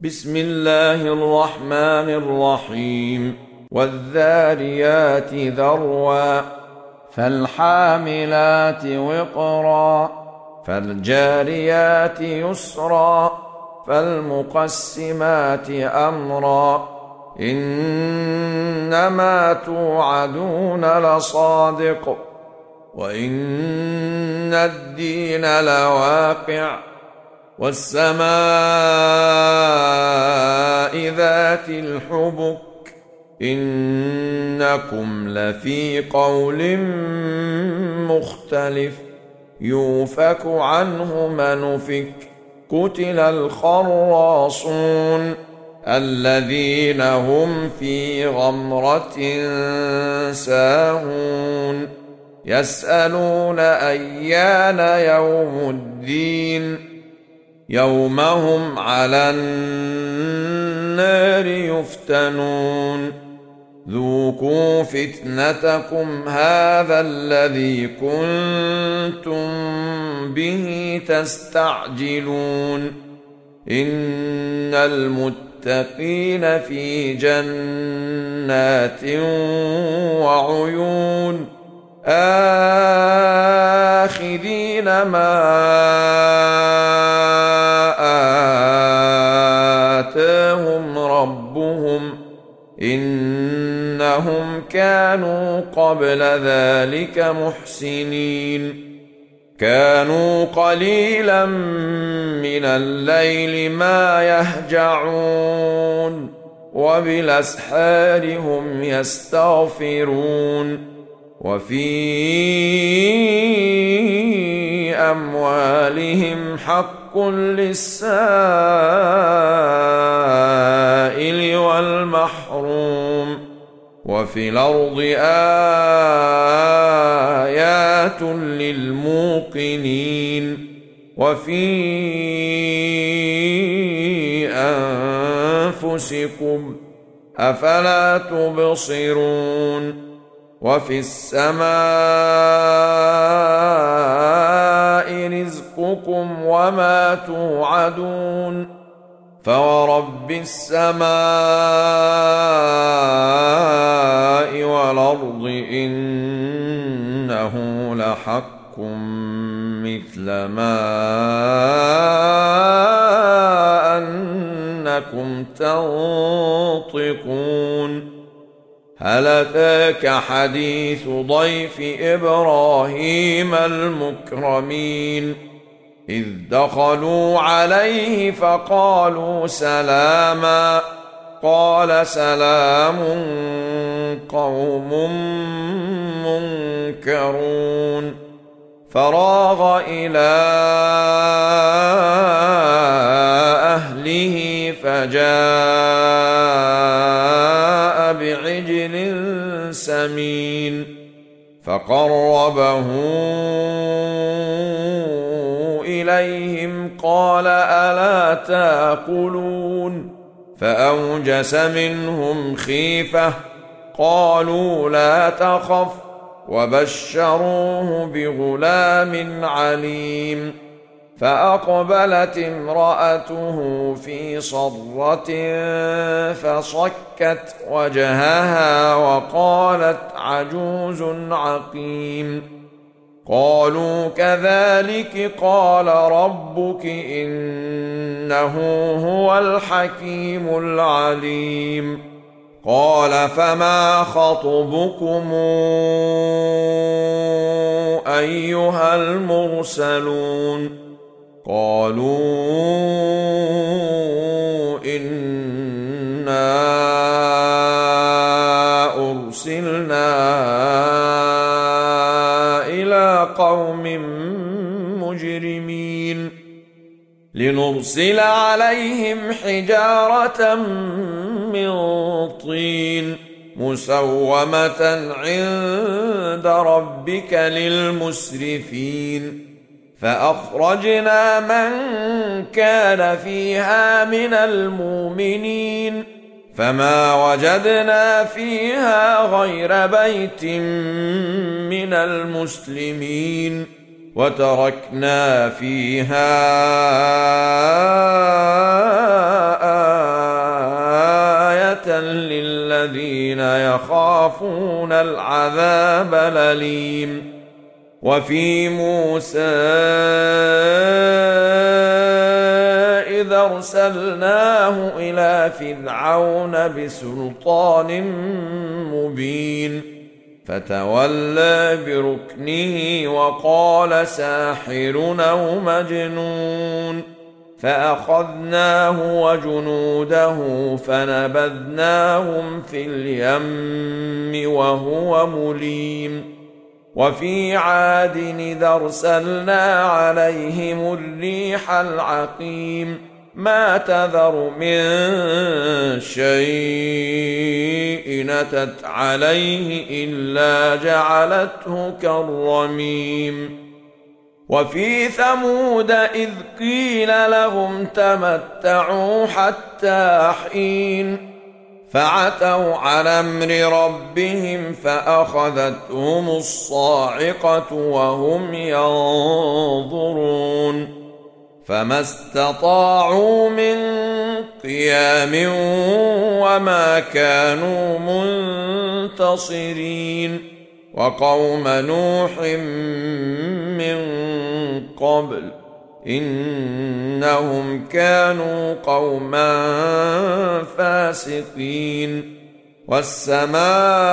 بسم الله الرحمن الرحيم والذاريات ذروا فالحاملات وقرا فالجاريات يسرا فالمقسمات أمرا إنما توعدون لصادق وإن الدين لواقع والسماء ذات الحبك إنكم لفي قول مختلف يؤفك عنه من أفك قتل الخراصون الذين هم في غمرة ساهون يسألون أيان يوم الدين يوم هم على النار يفتنون ذوقوا فتنتكم هذا الذي كنتم به تستعجلون إن المتقين في جنات وعيون آخذين ما آتاهم ربهم إنهم كانوا قبل ذلك محسنين كانوا قليلا من الليل ما يهجعون وبالأسحار هم يستغفرون وفي أموالهم حق للسائل والمحروم وفي الأرض آيات للموقنين وفي أنفسكم أفلا تبصرون وفي السماء رزقكم وما توعدون فورب السماء والأرض إنه لحق مثل ما أنكم تنطقون هل أتاك حديث ضيف إبراهيم المكرمين إذ دخلوا عليه فقالوا سلاما قال سلام قوم منكرون فراغ إلى أهله فجاء بعجل سمين فقربه إليهم قال ألا تأكلون فأوجس منهم خيفة قالوا لا تخف وبشروه بغلام عليم فأقبلت امرأته في صرة فصكت وجهها وقالت عجوز عقيم قالوا كذلك قال ربك إنه هو الحكيم العليم قال فما خطبكم أيها المرسلون قالوا إنا أرسلنا إلى قوم مجرمين لنرسل عليهم حجارة من طين مسومة عند ربك للمسرفين فأخرجنا من كان فيها من المؤمنين فما وجدنا فيها غير بيت من المسلمين وتركنا فيها الذين يخافون العذاب الأليم. وفي موسى إذ أرسلناه إلى فرعون بسلطان مبين فتولى بركنه وقال ساحر أو مجنون، فأخذناه وجنوده فنبذناهم في اليم وهو مليم. وفي عاد إذ أرسلنا عليهم الريح العقيم ما تذر من شيء أتت عليه إلا جعلته كالرميم. وفي ثمود إذ قيل لهم تمتعوا حتى حين فعتوا على أمر ربهم فأخذتهم الصاعقة وهم ينظرون فما استطاعوا من قيام وما كانوا منتصرين. وقوم نوح من قبل إنهم كانوا قوما فاسقين. والسماء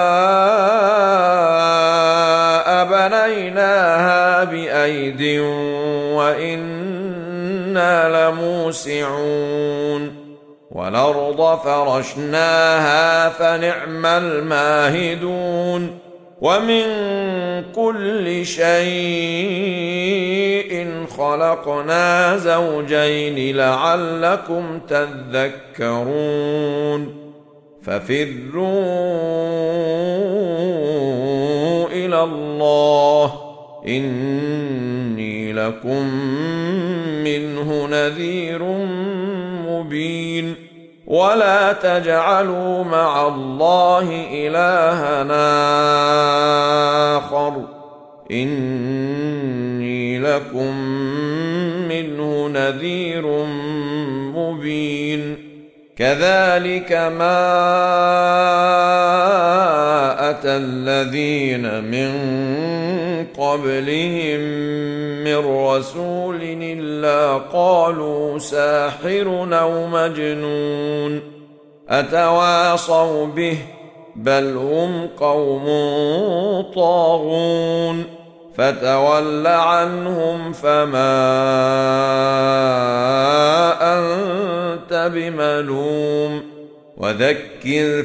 بنيناها بأيد وإنا لموسعون. والأرض فرشناها فنعم الماهدون. ومن كل شيء خلقنا زوجين لعلكم تذكرون. ففروا إلى الله إني لكم منه نذير مبين. ولا تجعلوا مع الله إلهنا آخر إني لكم منه نذير مبين. كذلك ما أتى الذين من قبلهم من رسول إلا قالوا ساحر أو مجنون أتواصوا به بل هم قوم طاغون. فتول عنهم فما أنت بملوم وذكر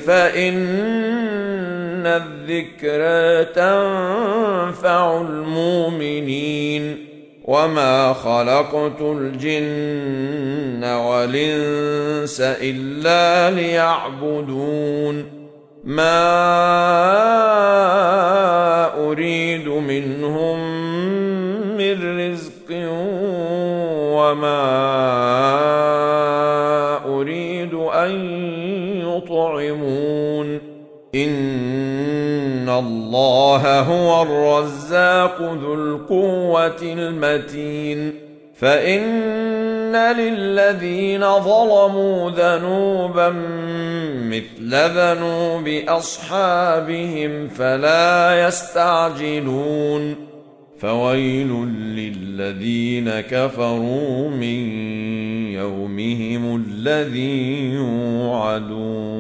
فإن الذكرى تنفع المؤمنين. وما خلقت الجن والإنس إلا ليعبدون ما أريد منهم من رزق وما أريد أن يطعمون إن الله هو الرزاق ذو القوة المتين. فإن للذين ظلموا ذنوبا مثل ذنوب أصحابهم فلا يستعجلون. فويل للذين كفروا من يومهم الذي يوعدون.